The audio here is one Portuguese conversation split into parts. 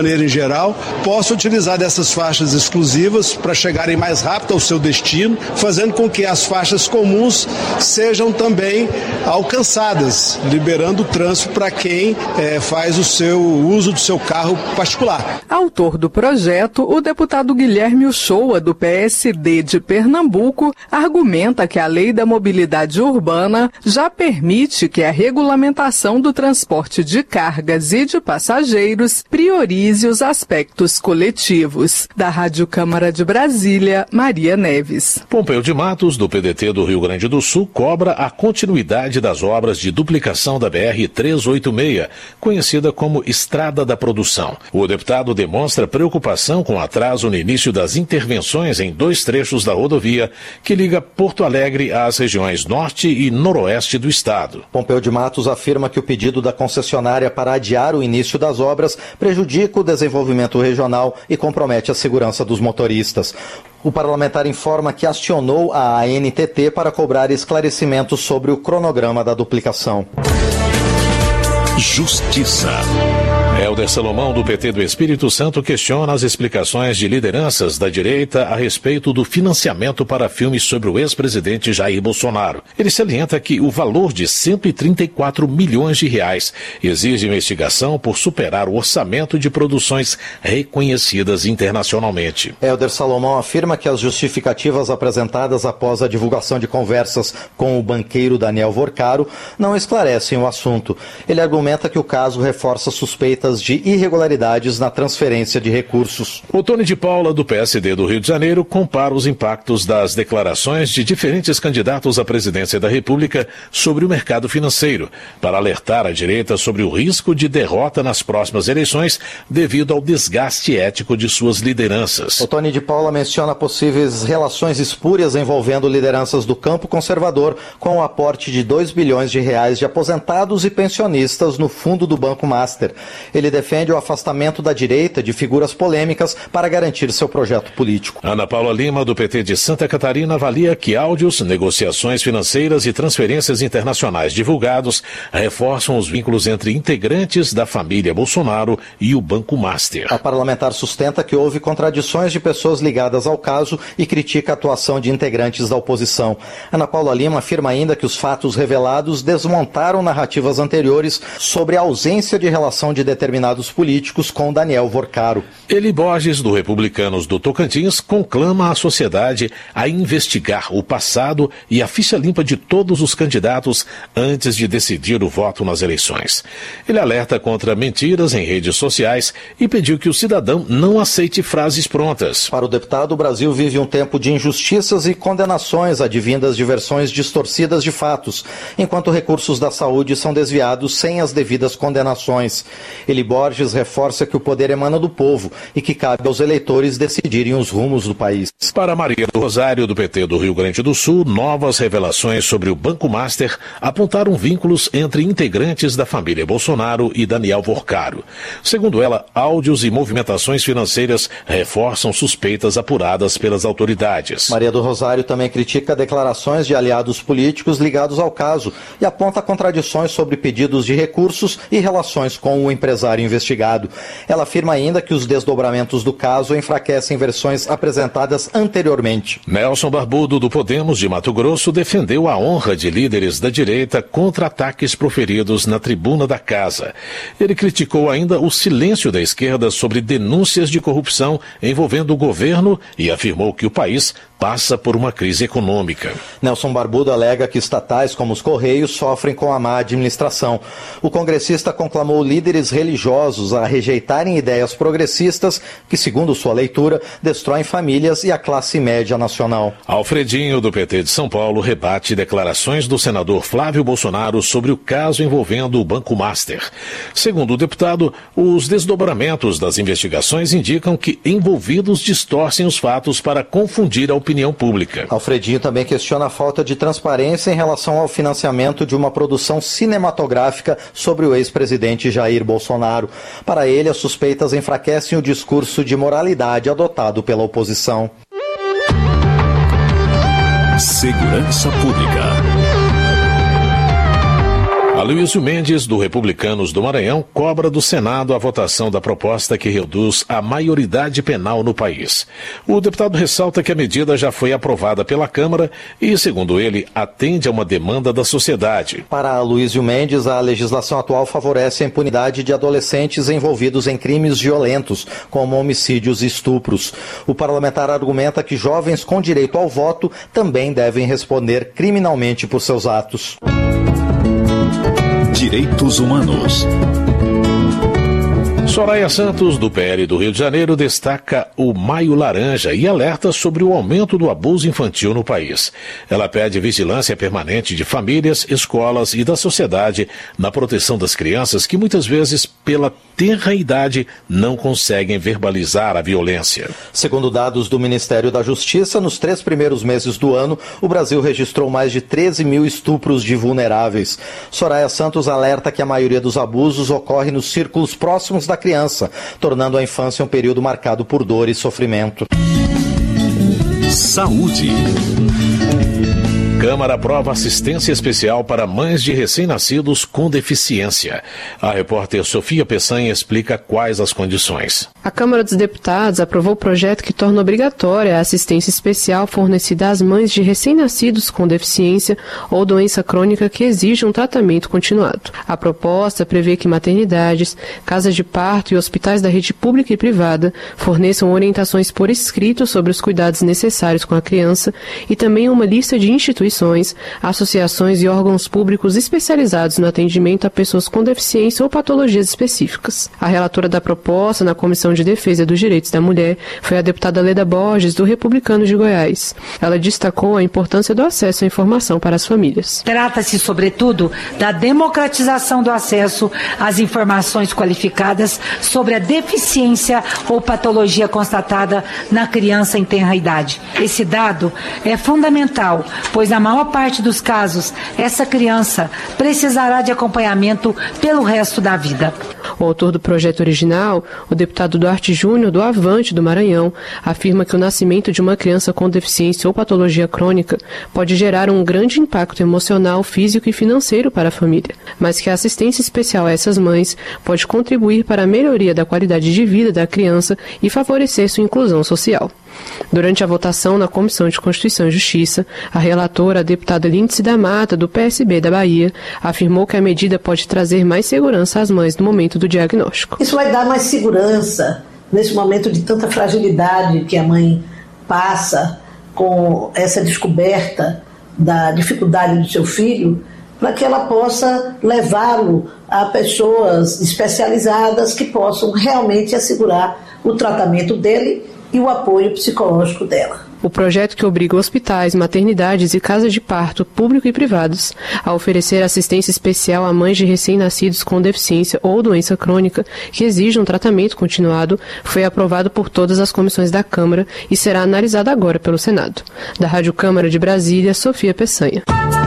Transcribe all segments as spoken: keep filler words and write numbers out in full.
maneira em geral, possa utilizar dessas faixas exclusivas para chegarem mais rápido ao seu destino, fazendo com que as faixas comuns sejam também alcançadas, liberando o trânsito para quem é, faz o seu o uso do seu carro particular. Autor do projeto, o deputado Guilherme Uchoa, do P S D de Pernambuco, argumenta que a Lei da Mobilidade Urbana já permite que a regulamentação do transporte de cargas e de passageiros priorize os aspectos coletivos. Da Rádio Câmara de Brasília, Maria Neves. Pompeu de Matos, do P D T do Rio Grande do Sul, cobra a continuidade das obras de duplicação da B R trezentos e oitenta e seis, conhecida como Estrada da Produção. O deputado demonstra preocupação com o atraso no início das intervenções em dois trechos da rodovia que liga Porto Alegre às regiões norte e noroeste do estado. Pompeu de Matos afirma que o pedido da concessionária para adiar o início das obras prejudica o desenvolvimento regional e compromete a segurança dos motoristas. O parlamentar informa que acionou a A N T T para cobrar esclarecimentos sobre o cronograma da duplicação. Justiça. Helder Salomão, do P T do Espírito Santo, questiona as explicações de lideranças da direita a respeito do financiamento para filmes sobre o ex-presidente Jair Bolsonaro. Ele salienta que o valor de cento e trinta e quatro milhões de reais exige investigação por superar o orçamento de produções reconhecidas internacionalmente. Helder Salomão afirma que as justificativas apresentadas após a divulgação de conversas com o banqueiro Daniel Vorcaro não esclarecem o assunto. Ele argumenta que o caso reforça suspeitas de irregularidades na transferência de recursos. O Tony de Paula, do P S D do Rio de Janeiro, compara os impactos das declarações de diferentes candidatos à presidência da República sobre o mercado financeiro, para alertar a direita sobre o risco de derrota nas próximas eleições devido ao desgaste ético de suas lideranças. O Tony de Paula menciona possíveis relações espúrias envolvendo lideranças do campo conservador com o aporte de dois bilhões de reais de aposentados e pensionistas no fundo do Banco Master. Ele defende o afastamento da direita de figuras polêmicas para garantir seu projeto político. Ana Paula Lima, do P T de Santa Catarina, avalia que áudios, negociações financeiras e transferências internacionais divulgados reforçam os vínculos entre integrantes da família Bolsonaro e o Banco Master. A parlamentar sustenta que houve contradições de pessoas ligadas ao caso e critica a atuação de integrantes da oposição. Ana Paula Lima afirma ainda que os fatos revelados desmontaram narrativas anteriores sobre a ausência de relação de determinados políticos com Daniel Vorcaro. Eli Borges, do Republicanos do Tocantins, conclama a sociedade a investigar o passado e a ficha limpa de todos os candidatos antes de decidir o voto nas eleições. Ele alerta contra mentiras em redes sociais e pediu que o cidadão não aceite frases prontas. Para o deputado, o Brasil vive um tempo de injustiças e condenações advindas de versões distorcidas de fatos, enquanto recursos da saúde são desviados sem as devidas condenações. Eli Borges reforça que o poder emana do povo e que cabe aos eleitores decidirem os rumos do país. Para Maria do Rosário, do P T do Rio Grande do Sul, novas revelações sobre o Banco Master apontaram vínculos entre integrantes da família Bolsonaro e Daniel Vorcaro. Segundo ela, áudios e movimentações financeiras reforçam suspeitas apuradas pelas autoridades. Maria do Rosário também critica declarações de aliados políticos ligados ao caso e aponta contradições sobre pedidos de recursos e relações com o empresário investigado. Ela afirma ainda que os desdobramentos do caso enfraquecem versões apresentadas anteriormente. Nelson Barbudo, do Podemos de Mato Grosso, defendeu a honra de líderes da direita contra ataques proferidos na tribuna da casa. Ele criticou ainda o silêncio da esquerda sobre denúncias de corrupção envolvendo o governo e afirmou que o país passa por uma crise econômica. Nelson Barbudo alega que estatais como os Correios sofrem com a má administração. O congressista conclamou líderes religiosos a rejeitarem ideias progressistas que, segundo sua leitura, destroem famílias e a classe média nacional. Alfredinho, do P T de São Paulo, rebate declarações do senador Flávio Bolsonaro sobre o caso envolvendo o Banco Master. Segundo o deputado, os desdobramentos das investigações indicam que envolvidos distorcem os fatos para confundir a opinião opinião pública. Alfredinho também questiona a falta de transparência em relação ao financiamento de uma produção cinematográfica sobre o ex-presidente Jair Bolsonaro. Para ele, as suspeitas enfraquecem o discurso de moralidade adotado pela oposição. Segurança Pública. Aloysio Mendes, do Republicanos do Maranhão, cobra do Senado a votação da proposta que reduz a maioridade penal no país. O deputado ressalta que a medida já foi aprovada pela Câmara e, segundo ele, atende a uma demanda da sociedade. Para Aloysio Mendes, a legislação atual favorece a impunidade de adolescentes envolvidos em crimes violentos, como homicídios e estupros. O parlamentar argumenta que jovens com direito ao voto também devem responder criminalmente por seus atos. Direitos Humanos. Soraya Santos, do P L do Rio de Janeiro, destaca o Maio Laranja e alerta sobre o aumento do abuso infantil no país. Ela pede vigilância permanente de famílias, escolas e da sociedade na proteção das crianças que muitas vezes, pela tenra idade, não conseguem verbalizar a violência. Segundo dados do Ministério da Justiça, nos três primeiros meses do ano, o Brasil registrou mais de treze mil estupros de vulneráveis. Soraya Santos alerta que a maioria dos abusos ocorre nos círculos próximos da criança, tornando a infância um período marcado por dor e sofrimento. Saúde. Câmara aprova assistência especial para mães de recém-nascidos com deficiência. A repórter Sofia Peçanha explica quais as condições. A Câmara dos Deputados aprovou o projeto que torna obrigatória a assistência especial fornecida às mães de recém-nascidos com deficiência ou doença crônica que exijam tratamento continuado. A proposta prevê que maternidades, casas de parto e hospitais da rede pública e privada forneçam orientações por escrito sobre os cuidados necessários com a criança e também uma lista de instituições associações e órgãos públicos especializados no atendimento a pessoas com deficiência ou patologias específicas. A relatora da proposta na Comissão de Defesa dos Direitos da Mulher foi a deputada Leda Borges, do Republicanos de Goiás. Ela destacou a importância do acesso à informação para as famílias. Trata-se, sobretudo, da democratização do acesso às informações qualificadas sobre a deficiência ou patologia constatada na criança em tenra idade. Esse dado é fundamental, pois na maior parte dos casos, essa criança precisará de acompanhamento pelo resto da vida. O autor do projeto original, o deputado Duarte Júnior, do Avante do Maranhão, afirma que o nascimento de uma criança com deficiência ou patologia crônica pode gerar um grande impacto emocional, físico e financeiro para a família, mas que a assistência especial a essas mães pode contribuir para a melhoria da qualidade de vida da criança e favorecer sua inclusão social. Durante a votação na Comissão de Constituição e Justiça, a relatora, a deputada Lindsay da Mata, do P S B da Bahia, afirmou que a medida pode trazer mais segurança às mães no momento do diagnóstico. Isso vai dar mais segurança nesse momento de tanta fragilidade que a mãe passa com essa descoberta da dificuldade do seu filho, para que ela possa levá-lo a pessoas especializadas que possam realmente assegurar o tratamento dele e o apoio psicológico dela. O projeto que obriga hospitais, maternidades e casas de parto, público e privados, a oferecer assistência especial a mães de recém-nascidos com deficiência ou doença crônica que exijam tratamento continuado, foi aprovado por todas as comissões da Câmara e será analisado agora pelo Senado. Da Rádio Câmara de Brasília, Sofia Peçanha.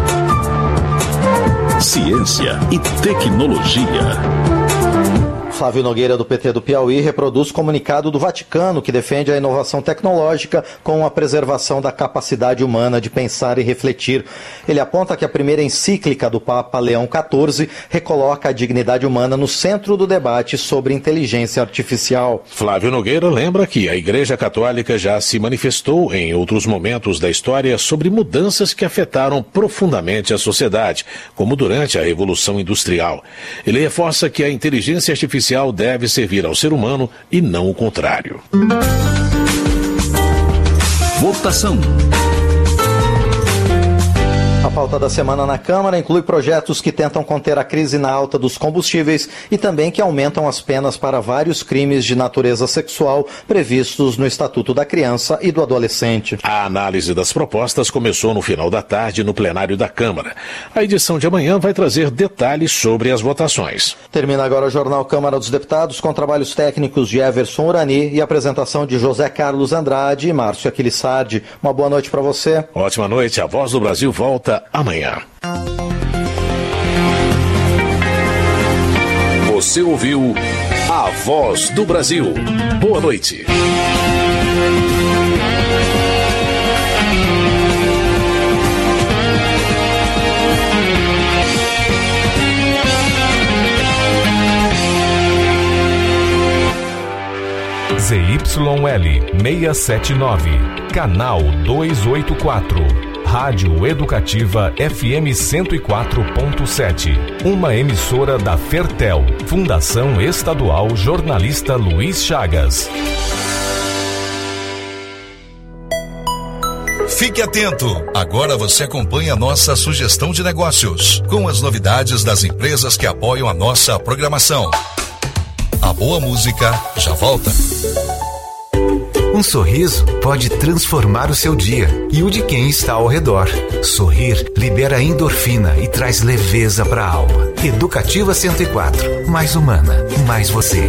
Ciência e tecnologia. Flávio Nogueira, do P T do Piauí, reproduz comunicado do Vaticano que defende a inovação tecnológica com a preservação da capacidade humana de pensar e refletir. Ele aponta que a primeira encíclica do Papa Leão quatorze recoloca a dignidade humana no centro do debate sobre inteligência artificial. Flávio Nogueira lembra que a Igreja Católica já se manifestou em outros momentos da história sobre mudanças que afetaram profundamente a sociedade, como durante a Revolução Industrial. Ele reforça que a inteligência artificial deve servir ao ser humano e não o contrário. Votação. A pauta da semana na Câmara inclui projetos que tentam conter a crise na alta dos combustíveis e também que aumentam as penas para vários crimes de natureza sexual previstos no Estatuto da Criança e do Adolescente. A análise das propostas começou no final da tarde no plenário da Câmara. A edição de amanhã vai trazer detalhes sobre as votações. Termina agora o Jornal Câmara dos Deputados com trabalhos técnicos de Everson Urani e apresentação de José Carlos Andrade e Márcio Aquilissardi. Uma boa noite para você. Ótima noite. A Voz do Brasil volta amanhã. Você ouviu A Voz do Brasil. Boa noite. Z Y L seiscentos e setenta e nove, canal duzentos e oitenta e quatro. Rádio Educativa F M cento e quatro ponto sete. Uma emissora da Fertel, Fundação Estadual Jornalista Luiz Chagas. Fique atento! Agora você acompanha a nossa sugestão de negócios, com as novidades das empresas que apoiam a nossa programação. A boa música já volta. Um sorriso pode transformar o seu dia e o de quem está ao redor. Sorrir libera endorfina e traz leveza para a alma. Educativa cento e quatro. Mais humana, mais você.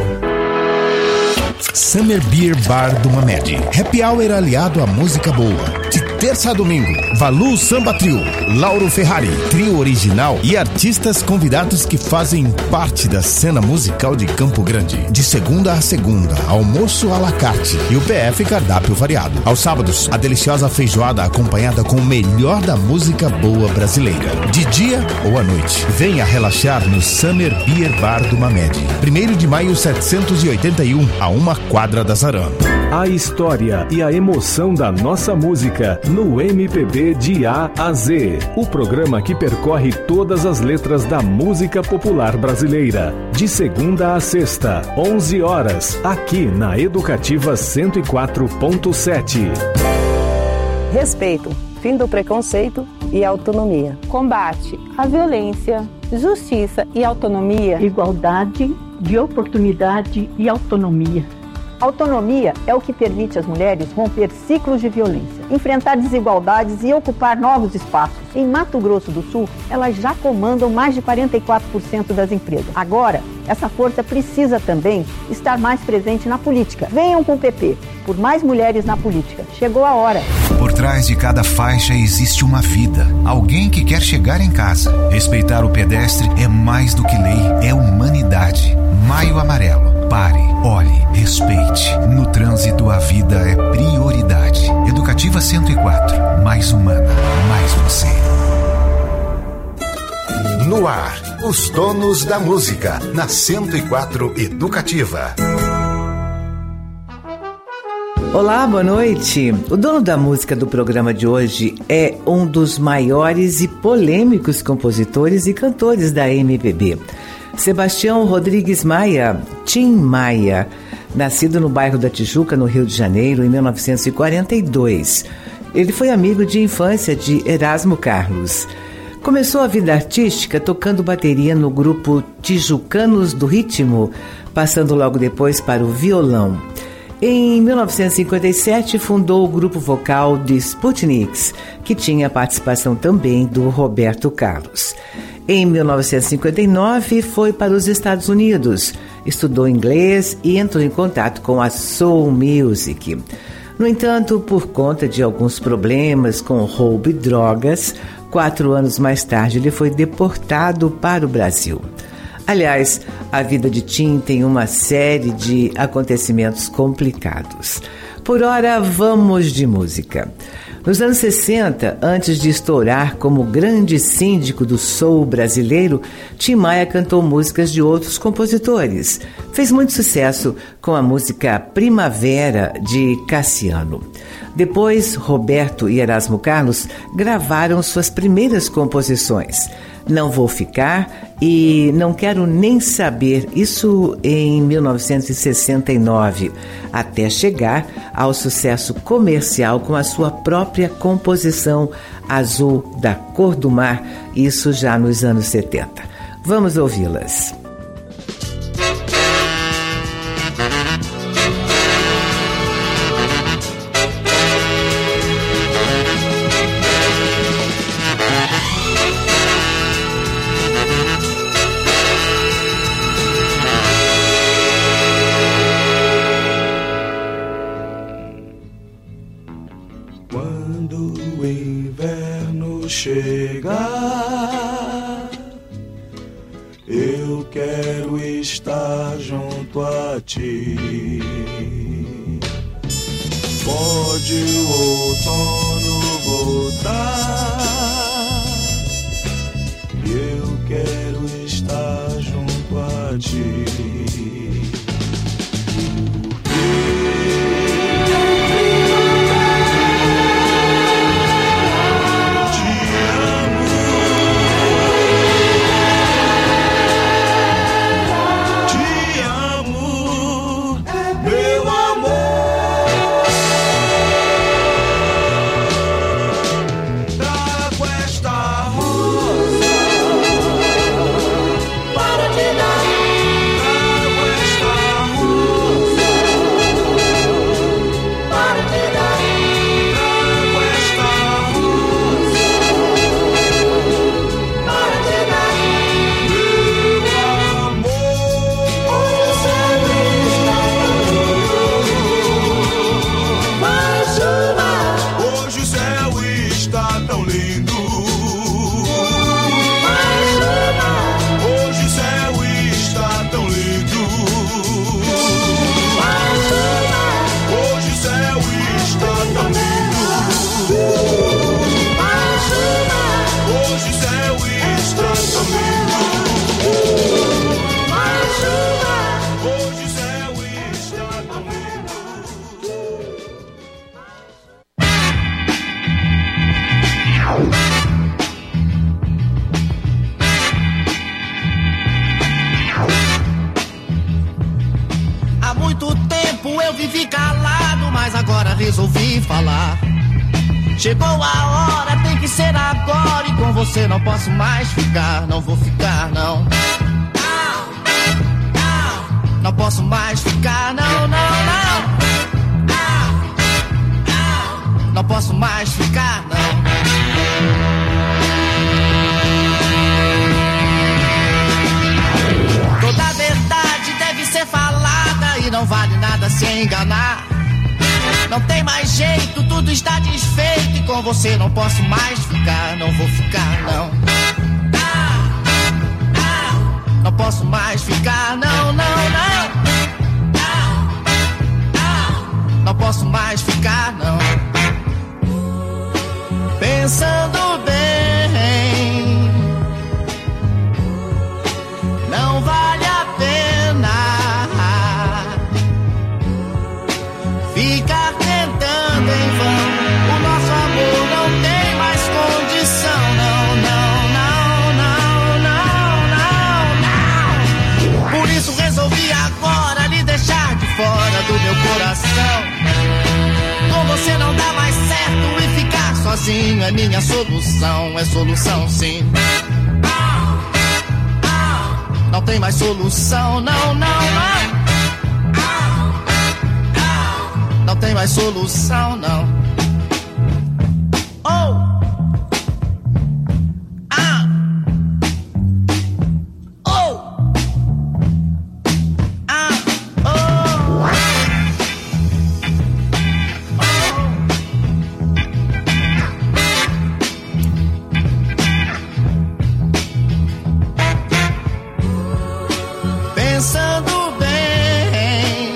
Summer Beer Bar do Mamed. Happy Hour aliado à música boa. De terça a domingo, Valu Samba Trio, Lauro Ferrari, trio original e artistas convidados que fazem parte da cena musical de Campo Grande. De segunda a segunda, almoço à la carte e o P F cardápio variado. Aos sábados, a deliciosa feijoada acompanhada com o melhor da música boa brasileira. De dia ou à noite, venha relaxar no Summer Beer Bar do Mamed. primeiro de maio setecentos e oitenta e um, a uma quadra da Zaran. A história e a emoção da nossa música no M P B de A a Z. O programa que percorre todas as letras da música popular brasileira. De segunda a sexta, onze horas, aqui na Educativa cento e quatro ponto sete. Respeito, fim do preconceito e autonomia. Combate à violência, justiça e autonomia. Igualdade de oportunidade e autonomia. Autonomia é o que permite às mulheres romper ciclos de violência, enfrentar desigualdades e ocupar novos espaços. Em Mato Grosso do Sul, elas já comandam mais de quarenta e quatro por cento das empresas. Agora, essa força precisa também estar mais presente na política. Venham com o P P, por mais mulheres na política. Chegou a hora. Por trás de cada faixa existe uma vida. Alguém que quer chegar em casa. Respeitar o pedestre é mais do que lei, é humanidade. Maio Amarelo. Pare, olhe, respeite. No trânsito, a vida é prioridade. Educativa cento e quatro. Mais humana, mais você. No ar, os donos da música, na cento e quatro Educativa. Olá, boa noite. O dono da música do programa de hoje é um dos maiores e polêmicos compositores e cantores da M P B. Sebastião Rodrigues Maia, Tim Maia, nascido no bairro da Tijuca, no Rio de Janeiro, em mil novecentos e quarenta e dois. Ele foi amigo de infância de Erasmo Carlos. Começou a vida artística tocando bateria no grupo Tijucanos do Ritmo, passando logo depois para o violão. Em mil novecentos e cinquenta e sete, fundou o grupo vocal de Sputniks, que tinha participação também do Roberto Carlos. Em mil novecentos e cinquenta e nove, foi para os Estados Unidos, estudou inglês e entrou em contato com a Soul Music. No entanto, por conta de alguns problemas com roubo e drogas, quatro anos mais tarde ele foi deportado para o Brasil. Aliás, a vida de Tim tem uma série de acontecimentos complicados. Por ora, vamos de música. Nos anos sessenta, antes de estourar como grande síndico do soul brasileiro, Tim Maia cantou músicas de outros compositores. Fez muito sucesso com a música Primavera, de Cassiano. Depois, Roberto e Erasmo Carlos gravaram suas primeiras composições. Não Vou Ficar e Não Quero Nem Saber, isso em mil novecentos e sessenta e nove, até chegar ao sucesso comercial com a sua própria composição Azul da Cor do Mar, isso já nos anos setenta. Vamos ouvi-las. Chegar, eu quero estar junto a ti. Pode o outono voltar, eu quero estar junto a ti. muito tempo eu vivi calado, mas agora resolvi falar. Chegou a hora, tem que ser agora, e com você não posso mais ficar. Não vou ficar, não. Não posso mais ficar, não, não, não. Não posso mais ficar, não. Toda a verdade deve ser falada e não vale nada se enganar. Não tem mais jeito, tudo está desfeito e com você não posso mais ficar. Não vou ficar, não. Não posso mais ficar, não, não, não. Não posso mais ficar, não. Pensando bem, não vale a pena ficar tentando em vão. O nosso amor não tem mais condição, não, não, não, não, não, não, não. Por isso resolvi agora lhe deixar de fora do meu coração. Com você não dá mais certo e ficar sozinho é minha solução, é solução sim. Não tem mais solução, não, não, não. Não tem mais solução, não. Oh! Ah! Oh! Ah! Oh! Pensando bem,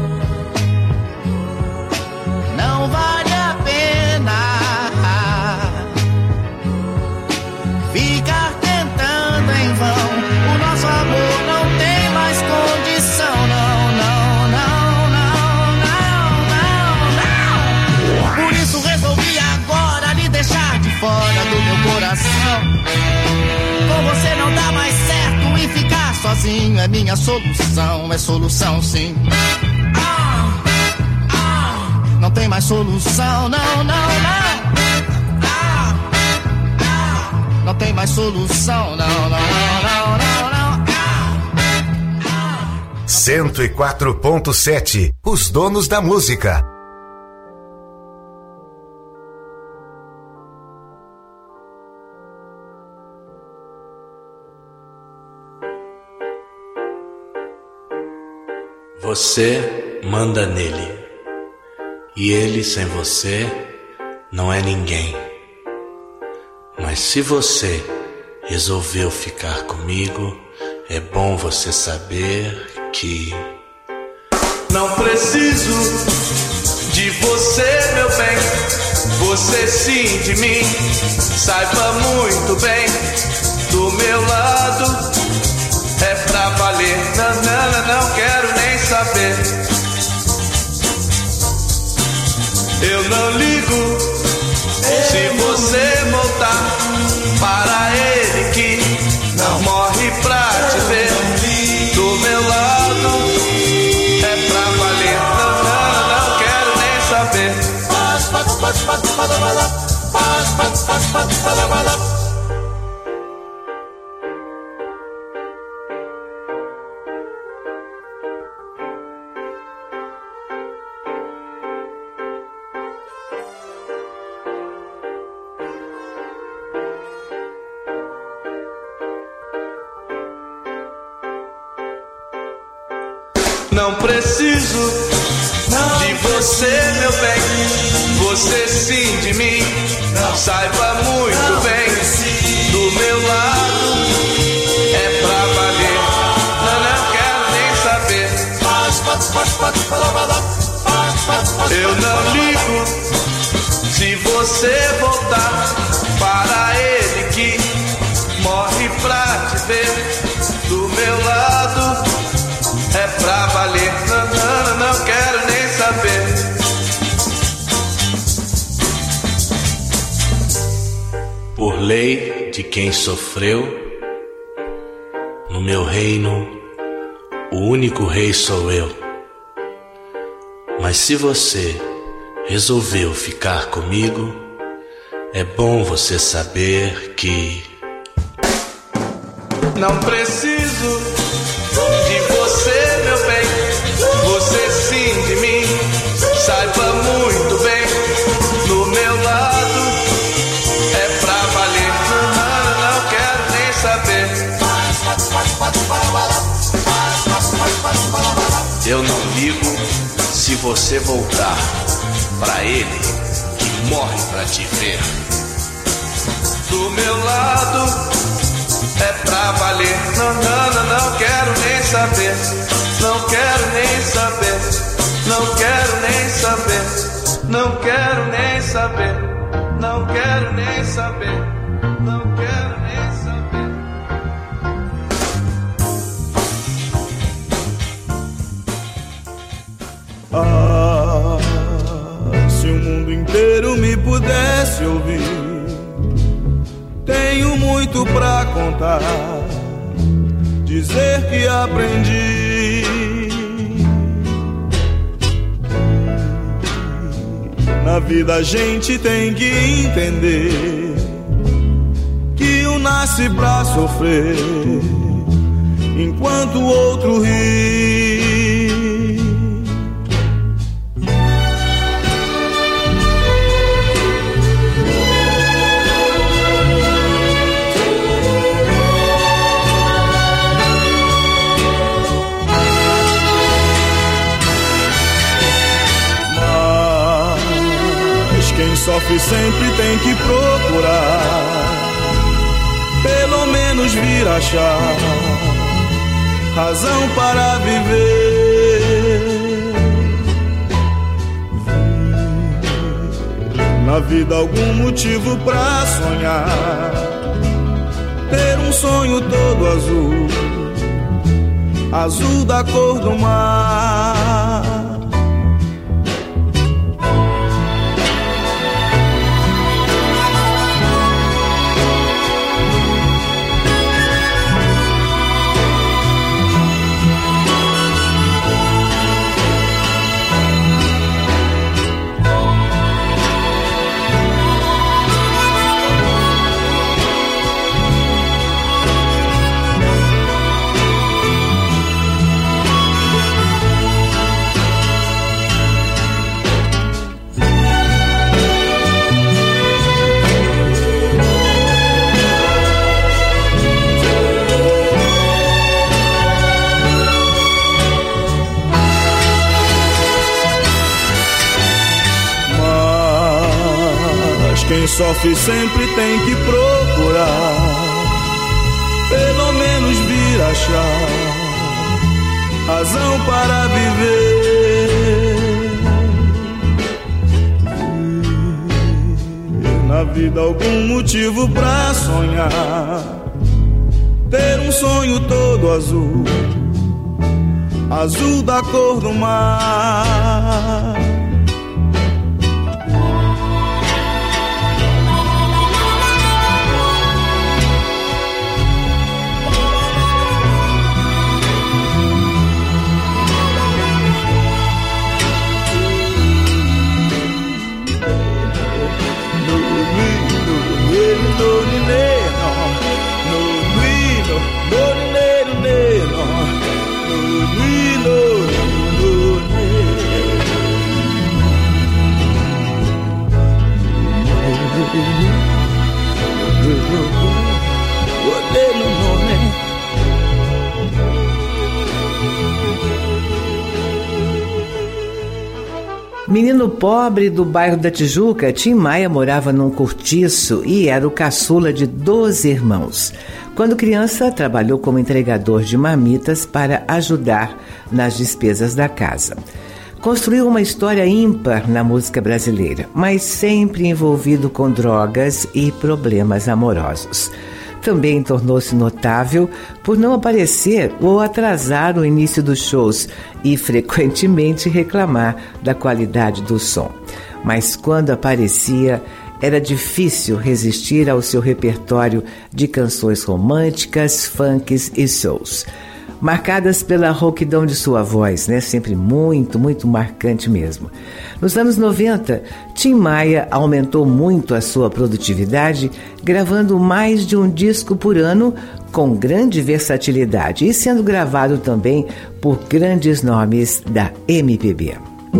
não vale a pena ficar tentando em vão. O nosso amor não tem mais condição, não, não, não, não, não, não, não. Por isso resolvi agora lhe deixar de fora do meu coração. Com você não dá mais certo e ficar sozinho é minha solução, é solução sim. Ah, ah, não tem mais solução, não, não, não. Ah, ah, não tem mais solução, não, não, não, não, não, não. cento e quatro ponto sete. Os donos da música. Você manda nele, e ele sem você não é ninguém. Mas se você resolveu ficar comigo, é bom você saber que não preciso de você, meu bem. Você sim de mim, saiba muito bem. Do meu lado é pra valer. Não, não, não, não quero nem saber. Eu não ligo se você voltar para ele que não morre pra te ver. Do meu lado é pra valer. Não, não, não quero nem saber. Não preciso de você, meu bem. Você sim de mim, saiba muito bem. Do meu lado é pra valer. Não, não quero nem saber. Eu não ligo se você voltar para ele que morre pra te ver. Do meu lado é pra valer. Não, não, não quero nem saber. por lei de quem sofreu, no meu reino o único rei sou eu. Mas se você resolveu ficar comigo, é bom você saber que não preciso de você, meu bem. Você sim de mim, saiba muito bem. Do meu lado é pra valer. Não, não, não quero nem saber. Eu não ligo se você voltar pra ele que morre pra te ver. Do meu lado é pra valer. Não, não, não, não quero nem saber. Não quero nem saber. Não quero nem saber. Não quero nem saber. Não quero nem saber. Não quero nem saber. Ah, se o mundo inteiro me pudesse ouvir, tenho muito pra contar, dizer que aprendi. Na vida a gente tem que entender que um nasce pra sofrer, enquanto o outro ri. Quem sofre sempre tem que procurar, pelo menos vir achar razão para viver. Na vida algum motivo pra sonhar, ter um sonho todo azul, azul da cor do mar. Quem sofre sempre tem que procurar, pelo menos vir achar razão para viver. Na vida algum motivo pra sonhar, ter um sonho todo azul, azul da cor do mar. Menino pobre do bairro da Tijuca, Tim Maia morava num cortiço e era o caçula de doze irmãos. Quando criança, trabalhou como entregador de marmitas para ajudar nas despesas da casa. Construiu uma história ímpar na música brasileira, mas sempre envolvido com drogas e problemas amorosos. Também tornou-se notável por não aparecer ou atrasar o início dos shows e frequentemente reclamar da qualidade do som. Mas quando aparecia, era difícil resistir ao seu repertório de canções românticas, funks e souls. marcadas pela rouquidão de sua voz, né? Sempre muito, muito marcante mesmo. Nos anos noventa, Tim Maia aumentou muito a sua produtividade, gravando mais de um disco por ano com grande versatilidade e sendo gravado também por grandes nomes da M P B.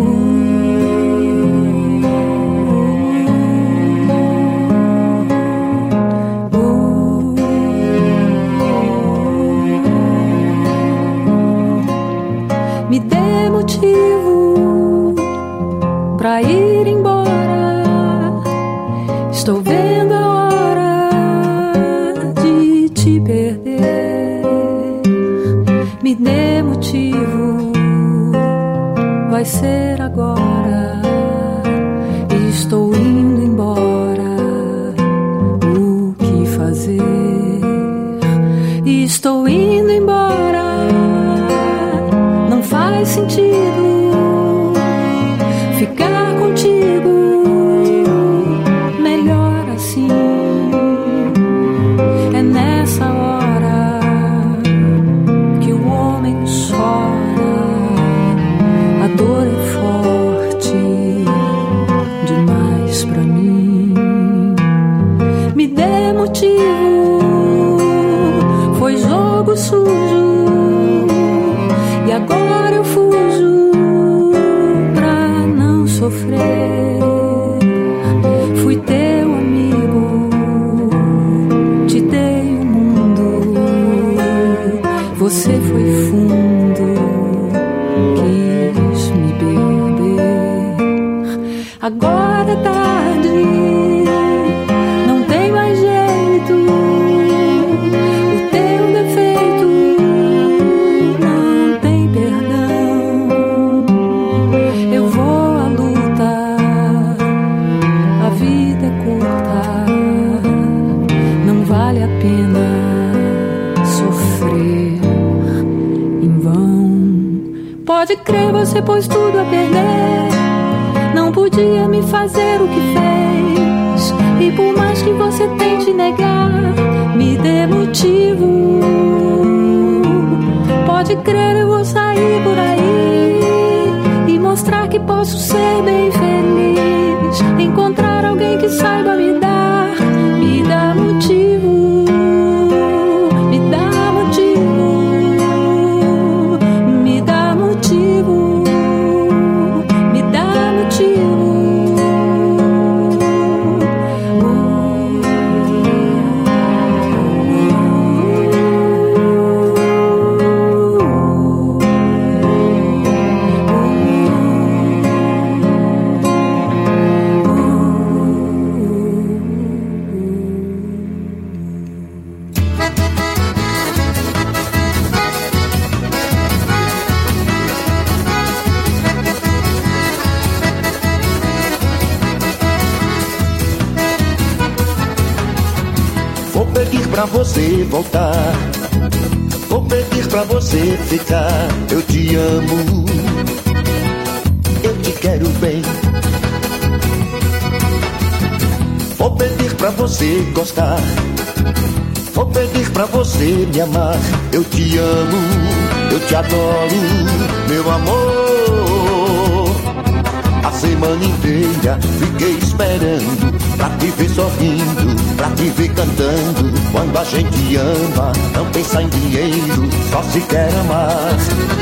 Me dê motivo pra ir embora. Estou vendo a hora de te perder. Me dê motivo, vai ser agora. Estou indo embora. O que fazer? Estou indo embora. Não faz sentido ficar contigo, melhor assim. É nessa hora que o homem chora. A dor é forte demais pra mim. Me dê motivo, foi jogo sujo. E agora eu fujo pra não sofrer. Fui teu amigo, te dei o mundo. Você foi fundo, quis me beber. Agora é tarde, não tem mais jeito. O teu defeito não tem perdão. Eu vou à luta, a vida é curta. Não vale a pena sofrer em vão. Pode crer, você pôs tudo a perder. Não podia me fazer o que fez. E por mais que você tente negar, me dê motivo. Pode crer, eu vou sair por aí e mostrar que posso ser bem feliz. Encontrar alguém que saiba me dar, me dá motivo. Me dá motivo. Me dá motivo. Me dá motivo. Vou pedir pra você voltar, vou pedir pra você ficar. Eu te amo, eu te quero bem. Vou pedir pra você gostar, vou pedir pra você me amar. Eu te amo, eu te adoro, meu amor. A semana inteira fiquei esperando pra te ver sorrindo, pra te ver cantando. Quando a gente ama, não pensa em dinheiro, só se quer amar.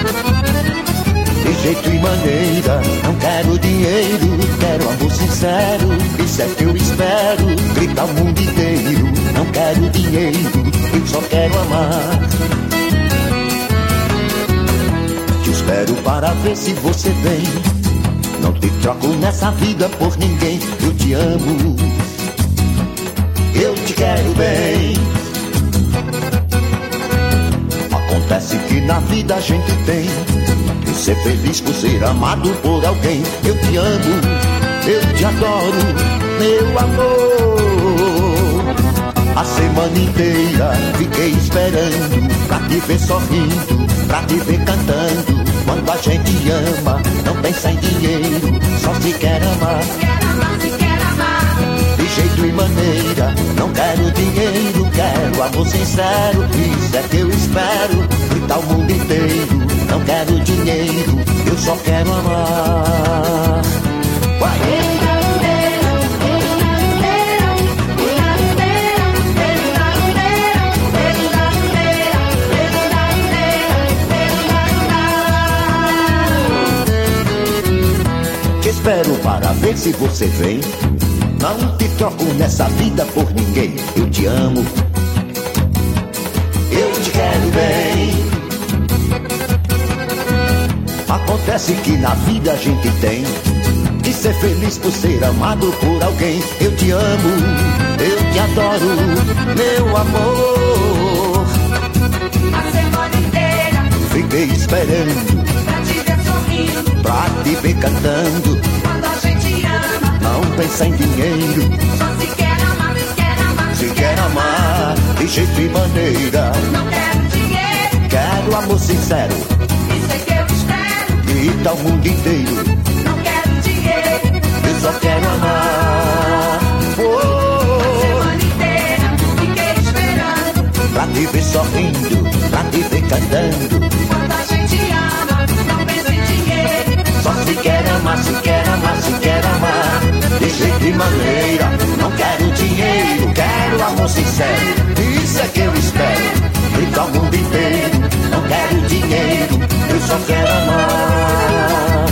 De jeito e maneira, não quero dinheiro, quero amor sincero. Isso é que eu espero, grita o mundo inteiro. Não quero dinheiro, eu só quero amar. Te espero para ver se você vem. Não te troco nessa vida por ninguém. Eu te amo, eu te quero bem. Acontece que na vida a gente tem que ser feliz por ser amado por alguém. Eu te amo, eu te adoro, meu amor. A semana inteira fiquei esperando pra te ver sorrindo, pra te ver cantando. Quando a gente ama, não pensa em dinheiro, só se quer amar. De jeito e maneira, não quero dinheiro, quero amor sincero. Isso é que eu espero, gritar o mundo inteiro. Não quero dinheiro, eu só quero amar. Vai! Te espero para ver se você vem. Não te troco nessa vida por ninguém. Eu te amo, eu te quero bem. Acontece que na vida a gente tem que ser feliz por ser amado por alguém. Eu te amo, eu te adoro, meu amor. A semana inteira fiquei esperando pra te ver sorrindo, pra te ver cantando. Quando a gente ama, não pensa em dinheiro, só se quer amar, se quer amar, se quer amar de jeito e maneira. Não quero dinheiro, quero amor sincero. Isso é que eu espero. Grita o mundo inteiro. Não quero dinheiro, eu só quero amar. Oh, a semana inteira fiquei esperando pra te ver sorrindo, pra te ver cantando. Quando a gente ama, não pensa em dinheiro, só se quer amar, se quer amar, se quer amar de jeito e maneira. Não quero dinheiro, quero amor sincero. Isso é que eu espero. Grita o mundo inteiro. Não quero dinheiro, eu só quero amar.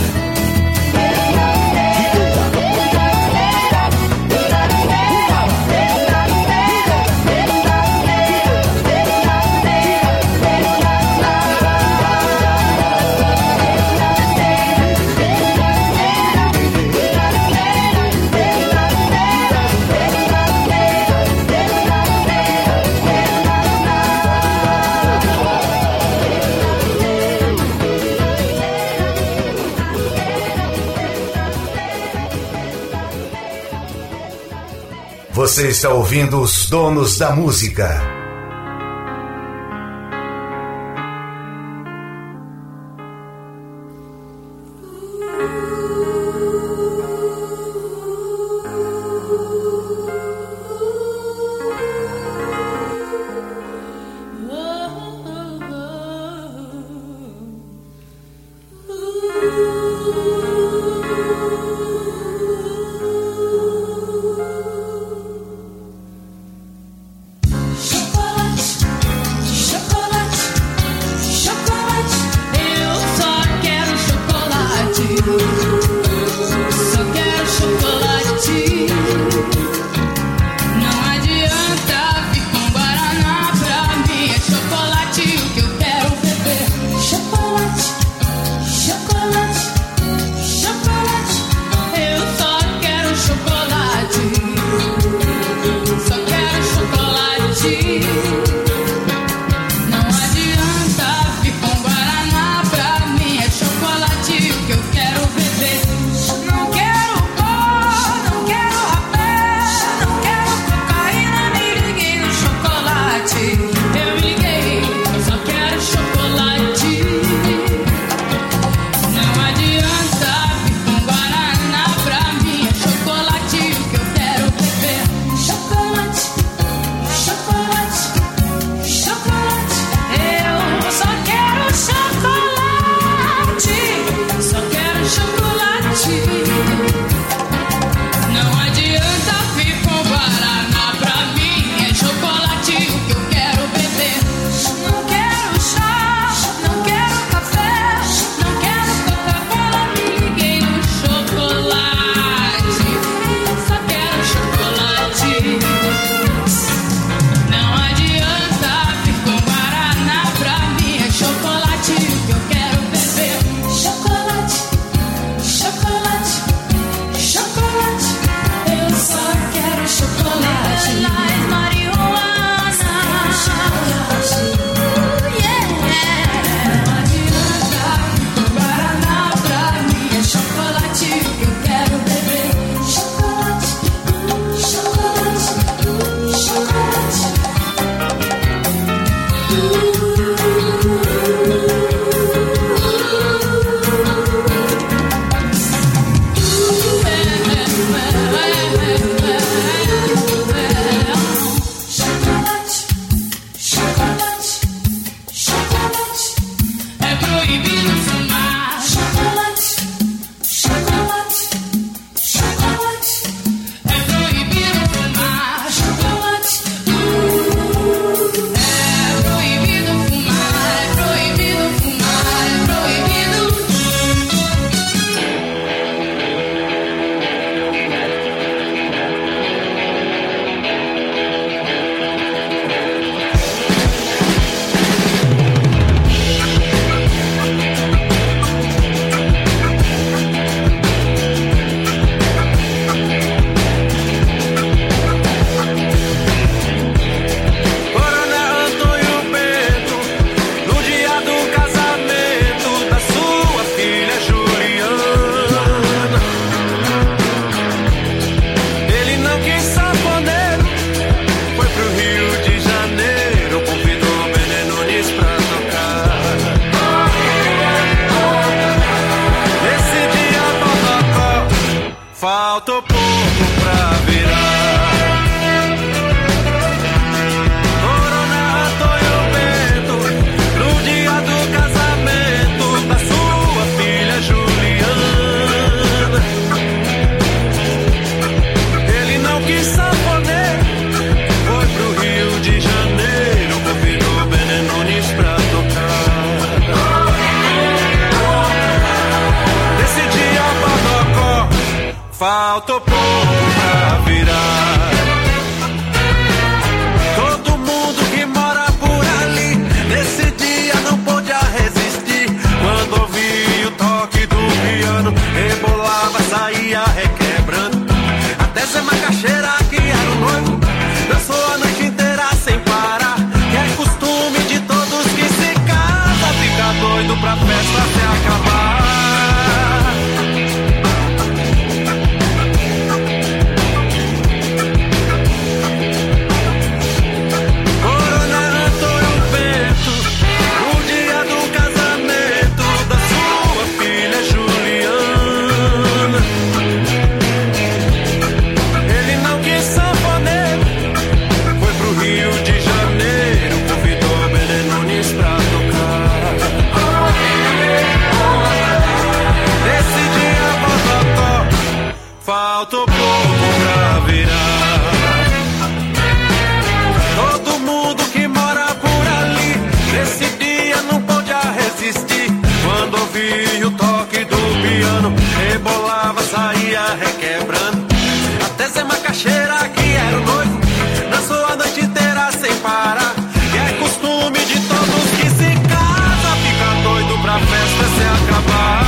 Você está ouvindo os donos da música. que eu quero beber. faltou pouco pra virar. Coronel Antônio Bento, no dia do casamento da sua filha Juliana, ele não quis sanfoneiro, foi pro Rio de Janeiro, convidou Bené Nunes pra tocar. Nesse dia Bodocó, faltou pouco pra virar. Todo mundo que mora por ali, nesse dia não pôde resistir. Quando ouvi o toque do piano, rebolava, saía requebrando. Até Zé Macaxeira, que era o noivo, dançou a noite inteira sem parar. Que é costume de todos que se casam, fica doido pra festa se acabar. Faltou pouco pra virar. Todo mundo que mora por ali, nesse dia não pôde resistir. Quando ouvi o toque do piano, rebolava, saía requebrando. Até Zé Macaxeira, que era o noivo, dançou a noite inteira sem parar. E é costume de todos que se casam, fica doido pra festa se acabar.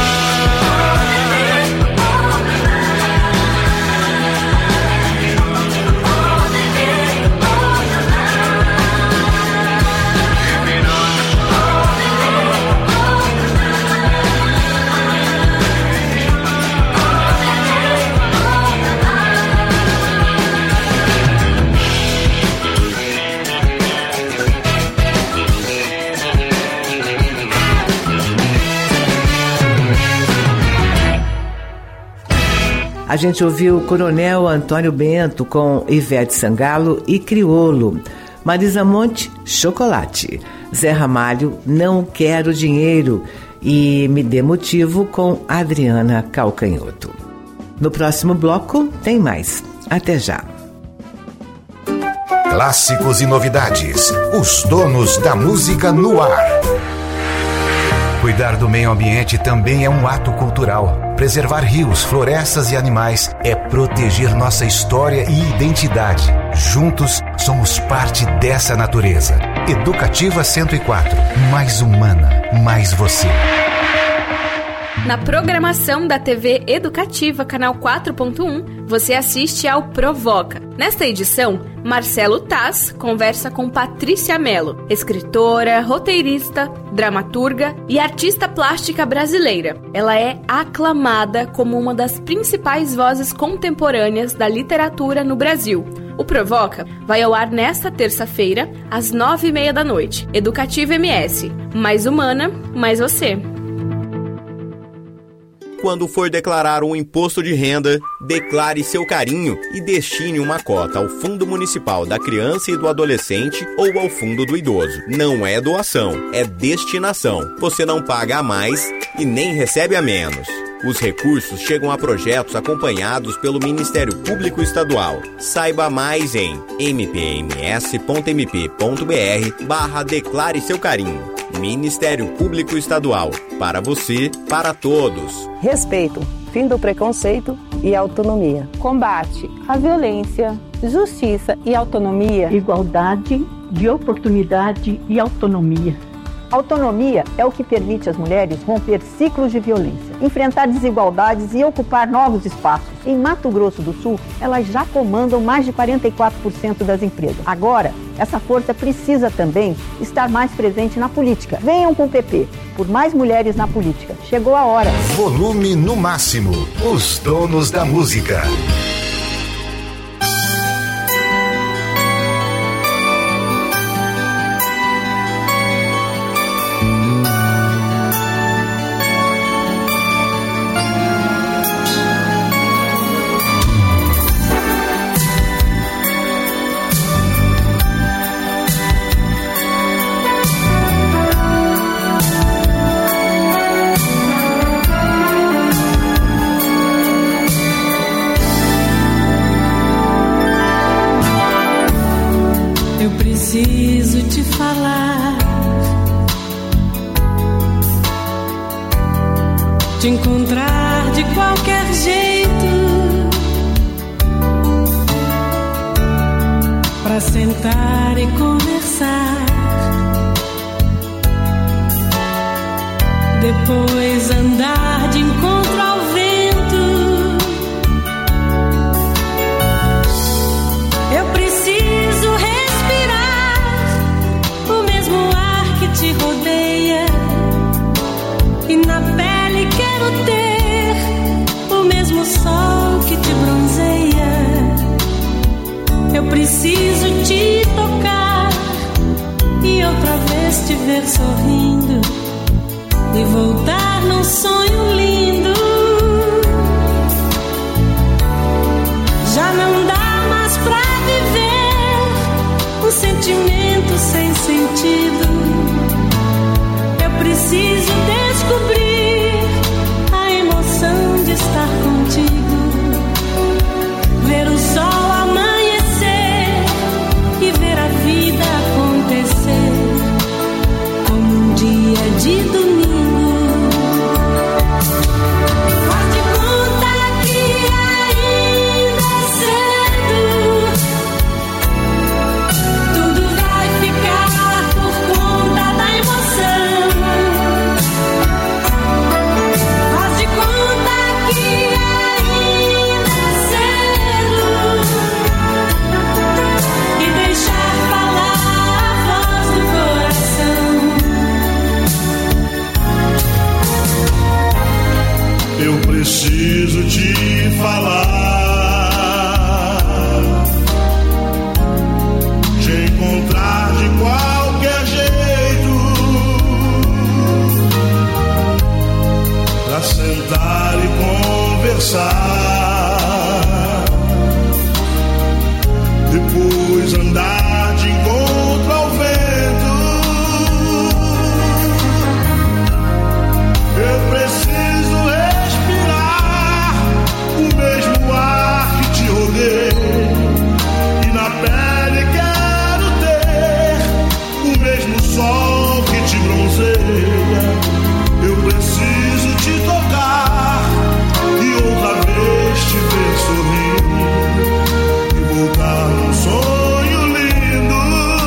A gente ouviu o Coronel Antônio Bento com Ivete Sangalo e Criolo. Marisa Monte, Chocolate. Zé Ramalho, Não Quero Dinheiro. E Me Dê Motivo com Adriana Calcanhoto. No próximo bloco tem mais. Até já. Clássicos e novidades. Os donos da música no ar. Cuidar do meio ambiente também é um ato cultural. Preservar rios, florestas e animais é proteger nossa história e identidade. Juntos, somos parte dessa natureza. Educativa cento e quatro. Mais humana, mais você. Na programação da T V Educativa, canal quatro ponto um, você assiste ao Provoca. Nesta edição, Marcelo Taz conversa com Patrícia Mello, escritora, roteirista, dramaturga e artista plástica brasileira. Ela é aclamada como uma das principais vozes contemporâneas da literatura no Brasil. O Provoca vai ao ar nesta terça-feira, às nove e meia da noite. Educativa M S. Mais humana, mais você. Quando for declarar um imposto de renda, declare seu carinho e destine uma cota ao Fundo Municipal da Criança e do Adolescente ou ao Fundo do Idoso. Não é doação, é destinação. Você não paga a mais e nem recebe a menos. Os recursos chegam a projetos acompanhados pelo Ministério Público Estadual. Saiba mais em mpms.mp.br barra declare seu carinho. Ministério Público Estadual. Para você, para todos. Respeito, fim do preconceito e autonomia. Combate à violência, justiça e autonomia. Igualdade de oportunidade e autonomia. Autonomia é o que permite às mulheres romper ciclos de violência, enfrentar desigualdades e ocupar novos espaços. Em Mato Grosso do Sul, elas já comandam mais de quarenta e quatro por cento das empresas. Agora, essa força precisa também estar mais presente na política. Venham com o P P, por mais mulheres na política. Chegou a hora. Volume no máximo. Os donos da música. te encontrar de qualquer jeito, pra sentar e conversar, depois andar de encontro ao vento. Eu preciso respirar o mesmo ar que te rodeia, e na pele quero ter o mesmo sol que te bronzeia. Eu preciso te tocar e outra vez te ver sorrindo e voltar num sonho lindo. Já não dá mais pra viver um sentimento sem sentido. Eu preciso descobrir a emoção de estar contigo, ver o sol amanhecer e ver a vida acontecer como um dia de domingo. Faz de conta que ainda é cedo, tudo vai ficar por conta da emoção. Faz de conta que ainda é cedo e deixar falar a voz do coração. Eu preciso te falar, te encontrar de qualquer jeito, pra sentar e conversar, depois andar de encontro ao vento. Eu preciso respirar o mesmo ar que te rodeia, e na pele quero ter o mesmo sol que te bronzeia. Eu preciso te tocar e outra vez te ver sorrindo e voltar num sonho lindo.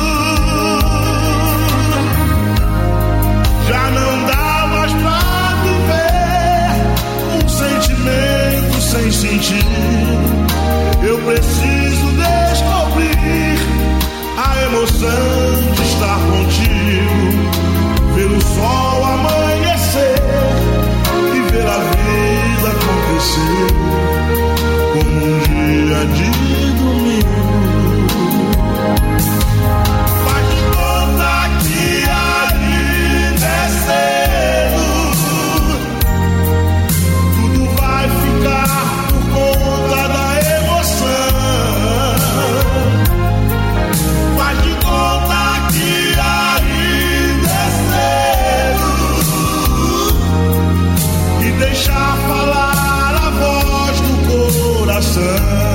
Já não dá mais pra viver um sentimento sem sentido. Eu preciso descobrir a emoção de estar contigo, ver o sol amanhecer e ver a vida acontecer como um dia de domingo. Faz de conta que ainda é cedo, tudo vai ficar por conta da emoção. Faz de conta que ainda é cedo e deixar falar a voz do coração.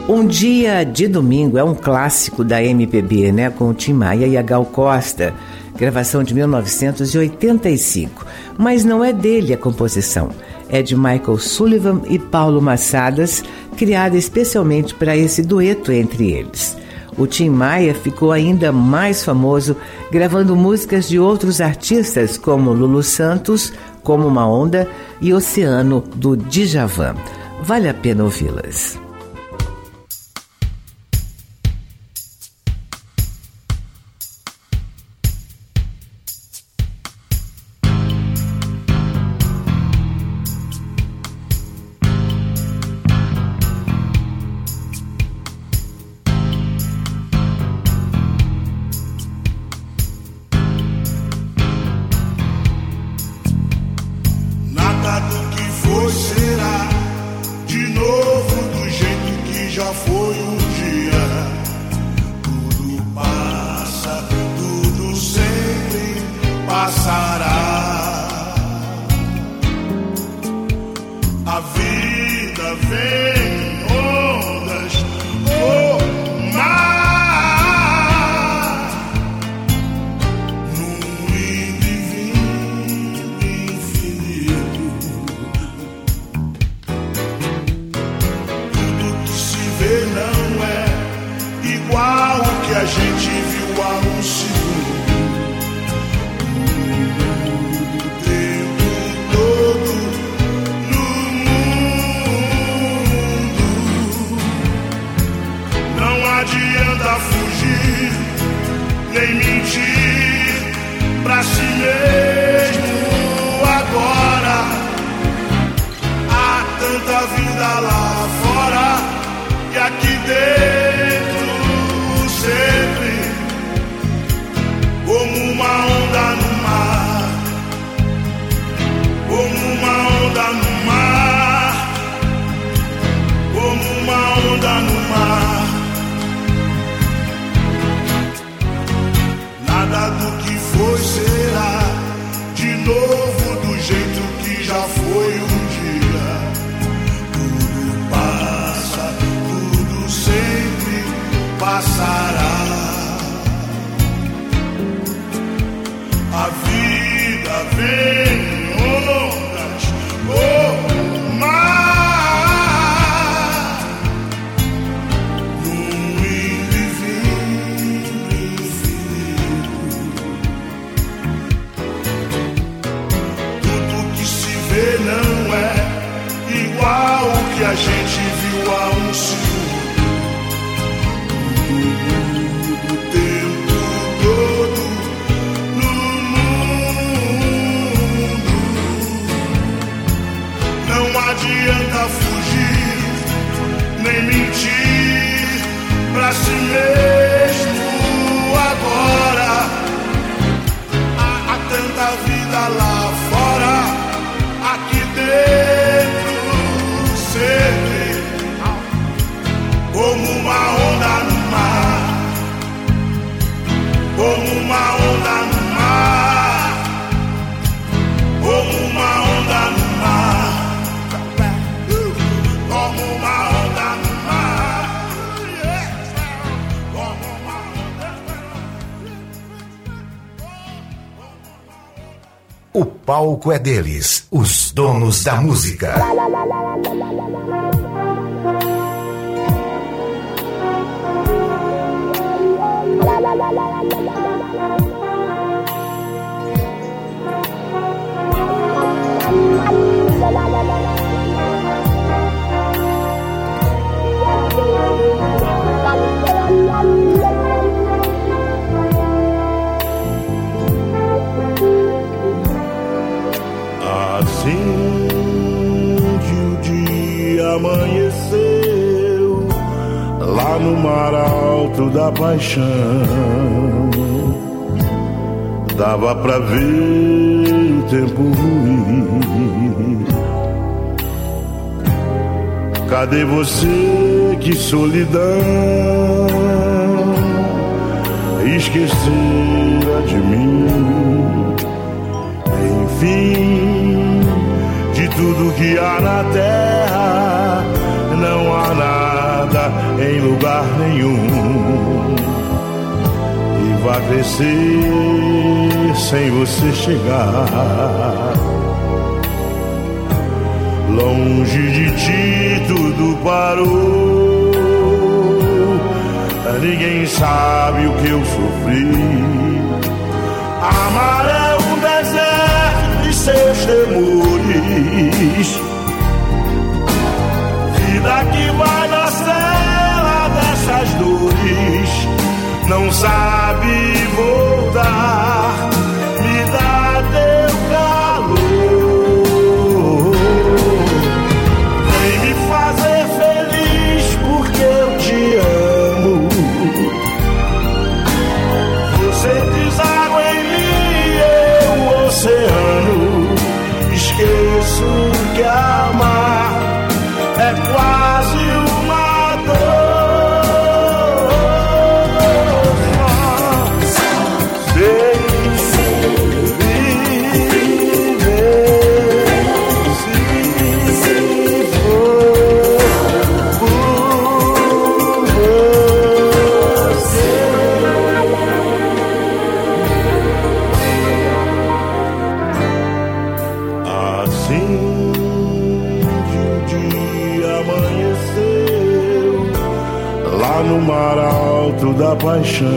Um Dia de Domingo é um clássico da M P B, né? Com o Tim Maia e a Gal Costa, gravação de mil novecentos e oitenta e cinco. Mas não é dele a composição, é de Michael Sullivan e Paulo Massadas, criada especialmente para esse dueto entre eles. O Tim Maia ficou ainda mais famoso gravando músicas de outros artistas como Lulu Santos, Como Uma Onda e Oceano, do Djavan. Vale a pena ouvi-las. O palco é deles, os donos da música. Amanheceu lá no mar alto da paixão, dava pra ver o tempo ruim. Cadê você, que solidão, esquecera de mim? Enfim, de tudo que há na terra, não há nada lugar nenhum. E vai crescer sem você chegar. Longe de ti tudo parou. Ninguém sabe o que eu sofri. Amar é um deserto de seus temores. Vida que vai na cela dessas dores. Não sabe voltar. Me dá teu calor. Vem me fazer feliz porque eu te amo. Você diz água em mim, eu oceano. Esqueço que amar é quase uma dor. Sei viver se for por você. Assim lá no mar alto da paixão,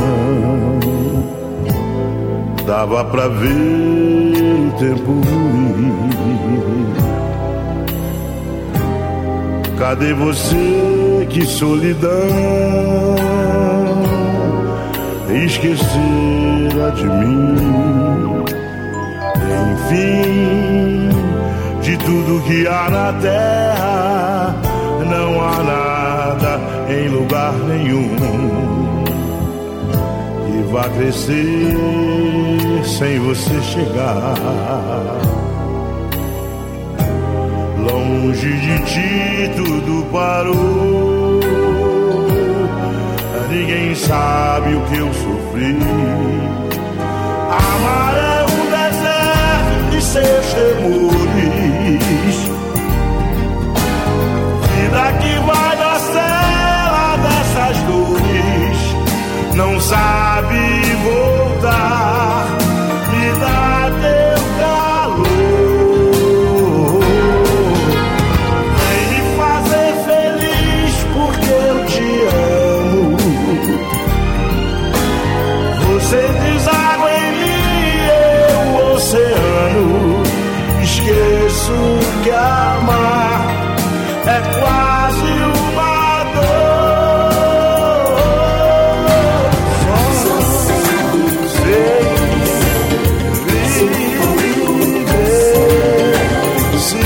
dava pra ver o tempo ruim. Cadê você? Que solidão, esquecera de mim. Enfim, de tudo que há na terra, não há nada em lugar nenhum que vá crescer sem você chegar. Longe de ti tudo parou. Ninguém sabe o que eu sofri. Amar é um deserto de seus temores. Vida que vai na cela dessas dores. Não sabe voltar. Me dá teu calor. Vem me fazer feliz porque eu te amo. Você diz água em mim, eu oceano. Esqueço que amar é quase uma dor. Só sei viver se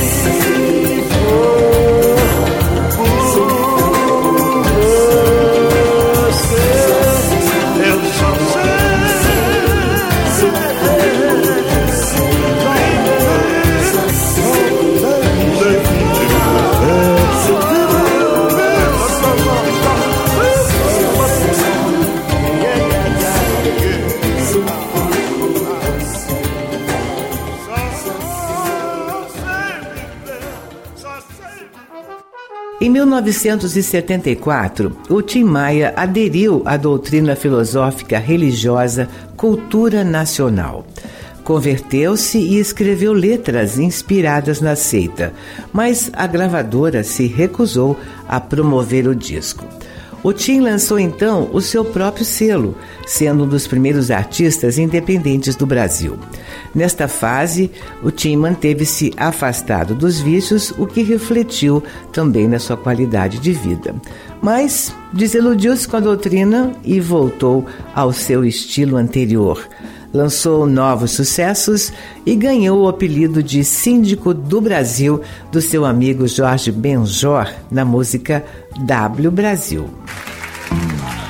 for por você. Eu só Em mil novecentos e setenta e quatro, o Tim Maia aderiu à doutrina filosófica religiosa Cultura Nacional. Converteu-se e escreveu letras inspiradas na seita, mas a gravadora se recusou a promover o disco. O Tim lançou então o seu próprio selo, sendo um dos primeiros artistas independentes do Brasil. Nesta fase, o Tim manteve-se afastado dos vícios, o que refletiu também na sua qualidade de vida. Mas desiludiu-se com a doutrina e voltou ao seu estilo anterior. Lançou novos sucessos e ganhou o apelido de Síndico do Brasil do seu amigo Jorge Benjor na música W Brasil.